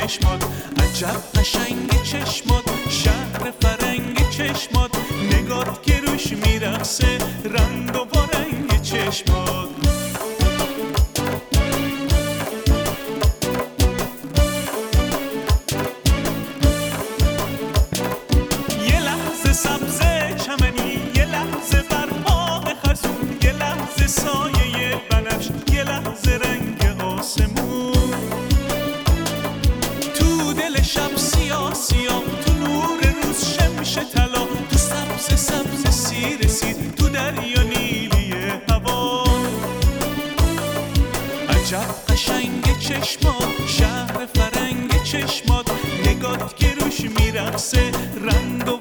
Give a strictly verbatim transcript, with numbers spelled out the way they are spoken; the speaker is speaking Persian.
چشمات، عجب قشنگ چشمات، شهر فرنگ چشمات، نگات که روش میرقصه رنگ و بارنگ چشمات. یه لحظه سبز چمنی، یه لحظه برپاق خزون، یه لحظه سایه بنفش، یه لحظه رنگ آسمون، تو دل شب سیاه سیاه، تو نور روز شمش طلا، تو سبز سبز سیر سیر، تو دریا نیلی هوا. عجب قشنگ چشمات، شهر فرنگ چشمات، نگات که روش میرقصه رنگ و